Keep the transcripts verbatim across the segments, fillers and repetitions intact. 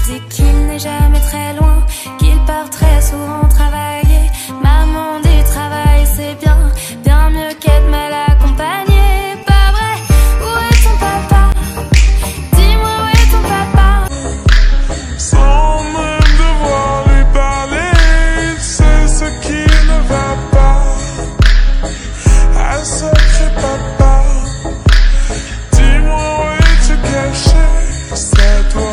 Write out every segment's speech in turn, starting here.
dit qu'il n'est jamais très loin, qu'il part très souvent travailler. Maman dit travail c'est bien, bien mieux qu'être mal accompagné. Pas vrai, où est ton papa? Dis-moi où est ton papa? Sans même devoir lui parler, c'est ce qui ne va pas. Un sacré papa, dis-moi où es-tu caché? C'est toi.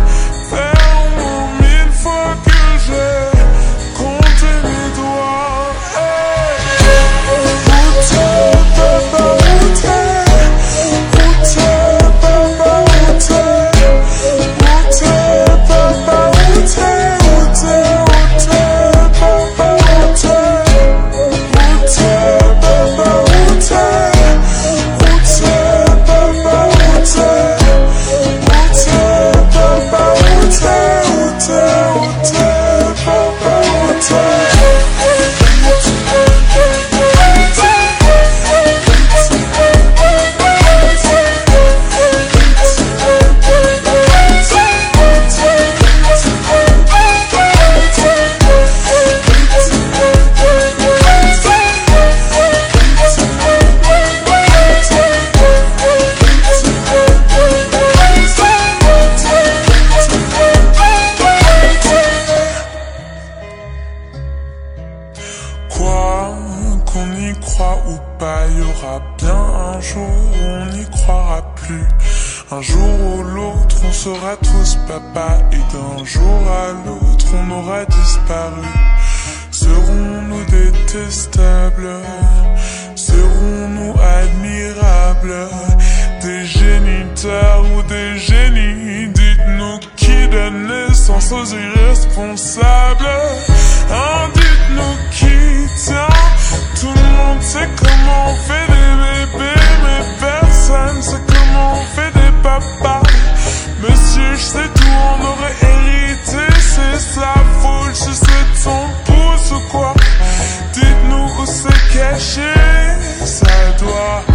Quoi qu'on y croit ou pas, il y aura bien un jour où on n'y croira plus. Un jour ou l'autre, on sera tous papa, et d'un jour à l'autre, on aura disparu. Serons-nous détestables? Serons-nous admirables? Des géniteurs ou des génies? Dites-nous qui donne naissance aux irresponsables. Hein, dites-nous qui tient. Tout le monde sait comment on fait des bébés, mais personne sait comment on fait des papas. Monsieur, je sais tout, on aurait hérité, c'est sa faute, je sais son pouce ou quoi? Dites-nous où c'est caché, ça doit